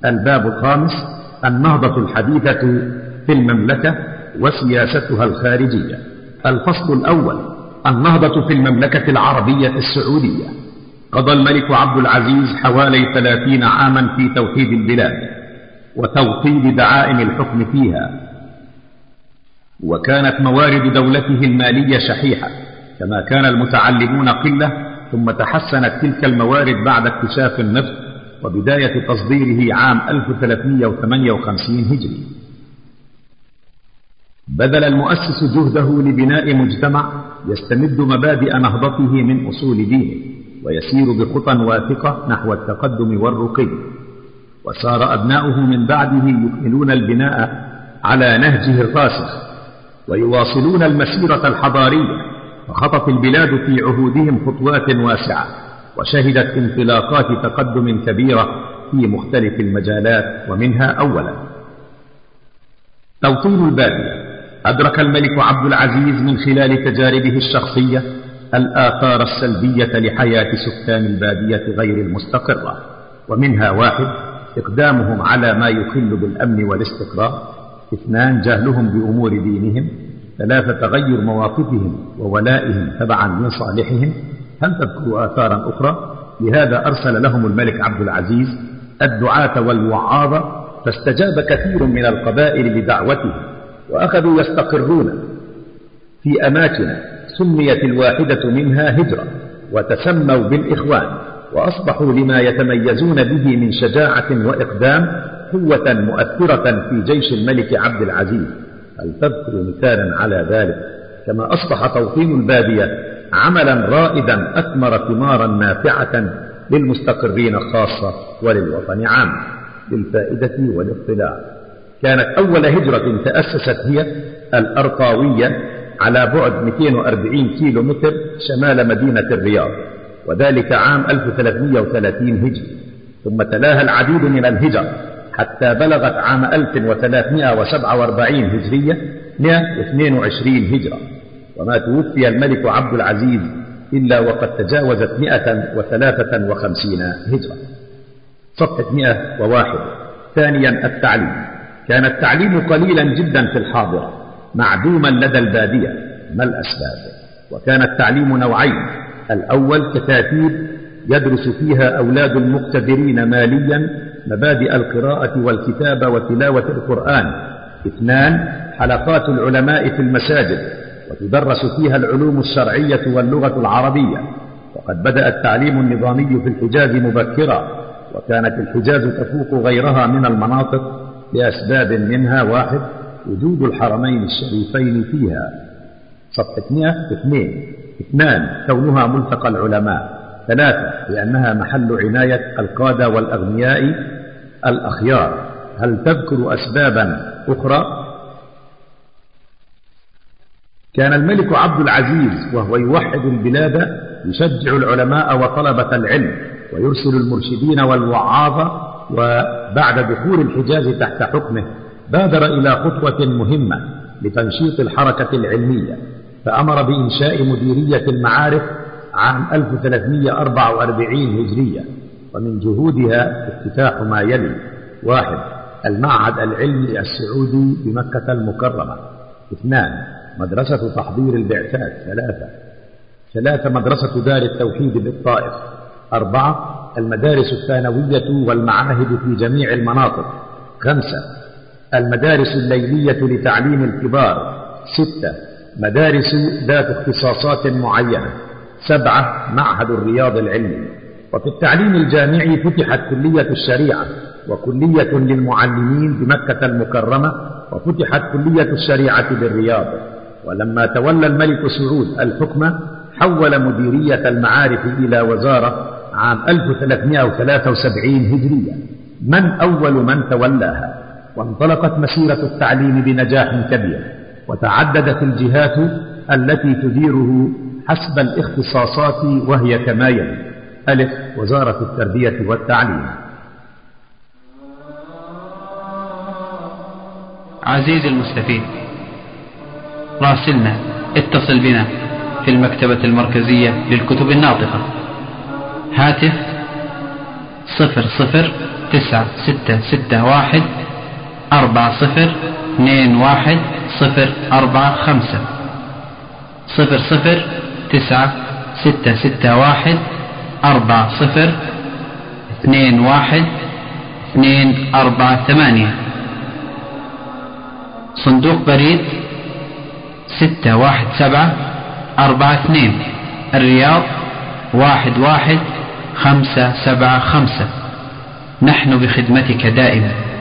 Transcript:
الباب الخامس: النهضة الحديثة في المملكة وسياستها الخارجية. الفصل الأول: النهضة في المملكة العربية السعودية. قضى الملك عبد العزيز حوالي 30 عاما في توحيد البلاد وتوطيد دعائم الحكم فيها، وكانت موارد دولته المالية شحيحة، كما كان المتعلمون قلة، ثم تحسنت تلك الموارد بعد اكتشاف النفط وبداية تصديره عام 1358 هجري. بذل المؤسس جهده لبناء مجتمع يستمد مبادئ نهضته من أصول دينه، ويسير بخطى واثقة نحو التقدم والرقي، وصار أبناؤه من بعده يكملون البناء على نهجه الراسخ ويواصلون المسيرة الحضارية، فخطت البلاد في عهودهم خطوات واسعة، وشهدت انطلاقات تقدم كبيرة في مختلف المجالات، ومنها: أولا، توطين البادية. أدرك الملك عبد العزيز من خلال تجاربه الشخصية الآثار السلبية لحياة سكان البادية غير المستقرة، ومنها: 1. إقدامهم على ما يخل بالأمن والاستقرار. 2. جهلهم بأمور دينهم. 3. تغير مواقفهم وولائهم تبعا لصالحهم. هل تذكر آثارا أخرى؟ لهذا أرسل لهم الملك عبد العزيز الدعاة والوعاظ، فاستجاب كثير من القبائل لدعوته، وأخذوا يستقرون في أماكن سميت الواحدة منها هجرة، وتسموا بالإخوان، وأصبحوا لما يتميزون به من شجاعة وإقدام قوة مؤثرة في جيش الملك عبد العزيز. هل تذكر مثالا على ذلك؟ كما أصبح توطين البادية عملا رائدا أثمر ثمارا نافعة للمستقرين خاصة وللوطن عام للفائدة والاطلاع. كانت أول هجرة تأسست هي الأرقاوية على بعد 240 كيلو متر شمال مدينة الرياض، وذلك عام 1330 هجري، ثم تلاها العديد من الهجر حتى بلغت عام 1347 هجرية 122 هجرة، وما توفي الملك عبد العزيز إلا وقد تجاوزت 153 هجرة. صفحة 101. ثانيا، التعليم. كان التعليم قليلا جدا في الحاضرة، معدوما لدى البادية. ما الأسباب؟ وكان التعليم نوعين: الأول كتاتيب يدرس فيها أولاد المقتدرين ماليا مبادئ القراءة والكتابة وتلاوة القرآن. 2. حلقات العلماء في المساجد، وتدرس فيها العلوم الشرعية واللغة العربية. وقد بدأ التعليم النظامي في الحجاز مبكرا، وكانت الحجاز تفوق غيرها من المناطق لأسباب، منها: 1. وجود الحرمين الشريفين فيها. صفحة 102. 2. كونها ملتقى العلماء. 3. لأنها محل عناية القادة والأغنياء الأخيار. هل تذكر أسبابا أخرى؟ كان الملك عبد العزيز وهو يوحد البلاد يشجع العلماء وطلبة العلم، ويرسل المرشدين والوعاظ، وبعد دخول الحجاز تحت حكمه بادر إلى خطوة مهمة لتنشيط الحركة العلمية، فأمر بإنشاء مديرية المعارف عام 1344 هجرية، ومن جهودها افتتاح ما يلي: 1. المعهد العلمي السعودي بمكة المكرمة. 2. مدرسة تحضير البعثات. 3. مدرسة دار التوحيد بالطائف. 4. المدارس الثانوية والمعاهد في جميع المناطق. 5. المدارس الليلية لتعليم الكبار. 6. مدارس ذات اختصاصات معينة. 7. معهد الرياض العلمي. وفي التعليم الجامعي فتحت كلية الشريعة وكلية للمعلمين بمكة المكرمة، وفتحت كلية الشريعة بالرياض. ولما تولى الملك سعود الحكم حول مديرية المعارف إلى وزارة عام 1373 هجرية. من أول من تولاها؟ وانطلقت مسيرة التعليم بنجاح كبير، وتعددت الجهات التي تديره حسب الاختصاصات، وهي كما يلي: 1. وزارة التربية والتعليم. عزيزي المستفيد، راسلنا، اتصل بنا في المكتبة المركزية للكتب الناطقة، هاتف 009661 40210450 009661 4021 صندوق بريد 61742 الرياض 11575. نحن بخدمتك دائما.